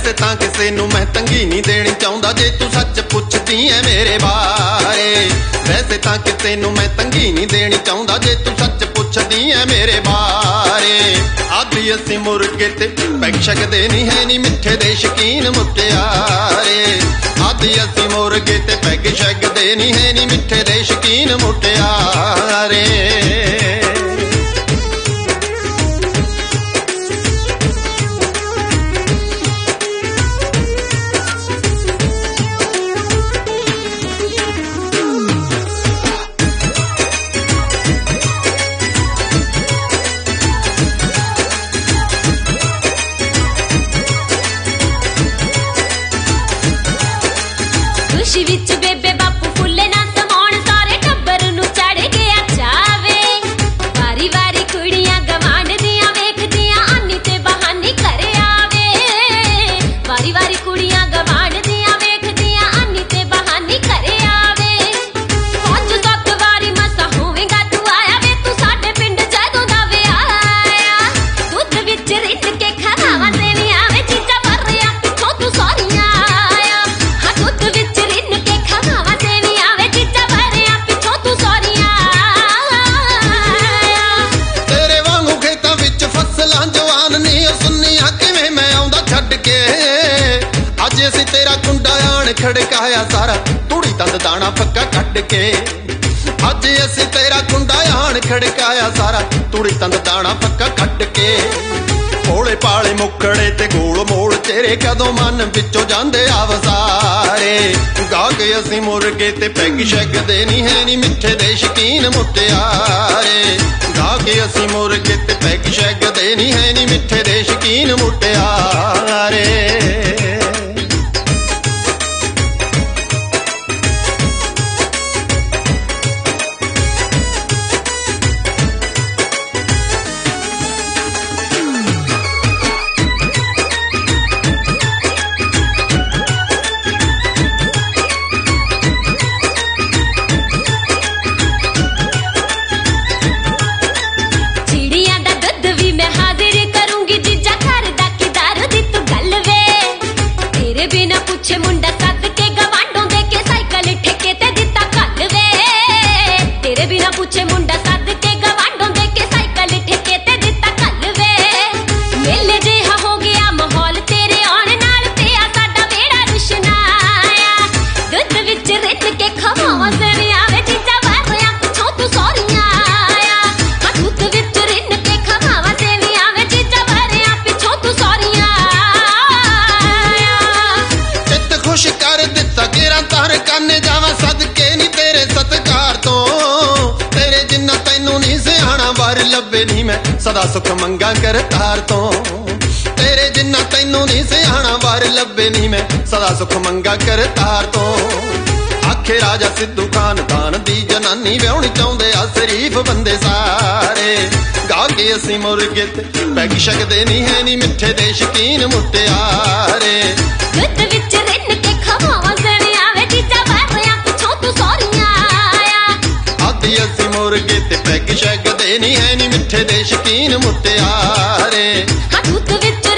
वैसे तां किसे नूं मैं तंगी नहीं देनी चाहुंदा जे तू सच पुछदी ऐ मेरे बारे। वैसे तां किसे नूं मैं तंगी नहीं देनी चाहुंदा जे तू सच पुछदी ऐ मेरे बारे। आदि असीं मुर्गे ते पैग शकदे नहीं है नी मिठे दे शकीन मुटियारे। आदि असीं मुर्गे ते पैग शकदे नहीं है नी मिठे दे शकीन मुटियारे। खुशी विच बेबे बापू फुल्ले ना समाउण सारे टब्बर नूं चढ़ गया चावे। वारी वारी कुड़ियां गवांढ दियां वेखदियां आनी ते बहानी करे आवे। वारी वारी कुड़ियां गवांढ दियां वेखदियां आनी ते बहानी करे आवे। पंज सत्त वारी मसा होवेगा तू आया वे तू साडे पिंड जदों दा विआह आया। दुੱਧ विच रिझ के खावां तेरी आवे चीज़ां भरिया पिछों तू सारियां आया। हाँ दुੱਧ विच असी तेरा कुंडा आण खड़काया सारा तूड़ी तंद दाना पक्का कट के। अज असी तेरा कुंडा आण खड़काया सारा तूड़ी तंद दाना पक्का कट के। भोले पाले मुखड़े ते गोल मोड़ तेरे कदों मन विचों जांदे आवसारे। गा के असी मुर्गे ते पैग शकदे नहीं है नी मिठे दे शकीन मुटियारे। गा के असी मुर्गे ते पैग शकदे नहीं है नी मिठे दे शकीन मुटियारे। मुंडा सद के गवांढों दे के साइकिल ठेके ते दिता कल वे। तेरे बिना पूछे मुंडा सद के गवांढों दे के साइकिल ठेके ते दिता कल वे। मेले जिहा हो गया माहौल तेरे आउण नाल पिया साडा बेड़ा रुशनाया। दुੱਧ विच रिझ के खवावां सेवी आवे चीज़ां भरिया पिछों तू सारियां आया। हाँ दुੱਧ विच रिझ के खवावां सेवी आवे चीज़ां भरिया पिछों तू सारियां आया। खुश कर दिता गिरा तार करने जावा सदके नी तेरे सत्कार तो। तेरे जिन्ना तैनू नहीं सियाणा बार लब्बे नहीं मैं सदा सुख मंगा कर तार तो। तेरे जिन्ना तैनू नहीं सियाणा बार लब्बे नहीं मैं सदा सुख मंगा कर तार तो। आखे राजा सिद्धू खानदान दी जनानी व्याहुणी चाहुंदे आ शरीफ बंदे सारे। गा के असी मुर्गे ते पैग शकदे नहीं है नी मिठे दे शकीन मुटियारे। दुੱਧ विच रिझ के खवावां सेवी आवे चीज़ां भरिया पिछों तू सारियां आया। आदि असी मुर्गे ते पैग शकदे नहीं है नी मिठे दे शकीन मुटियारे। हाँ दुੱਧ विच